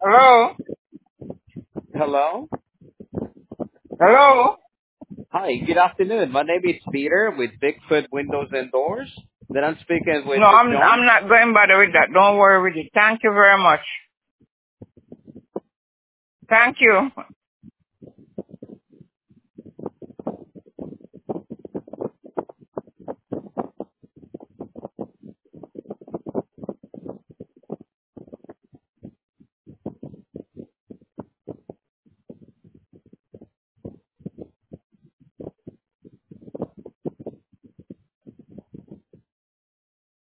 Hello? Hello? Hello? Hi, good afternoon. My name is Peter with Bigfoot Windows and Doors. Then I'm speaking with No, I'm John. not going bother with that. Don't worry with it. Thank you very much. Thank you.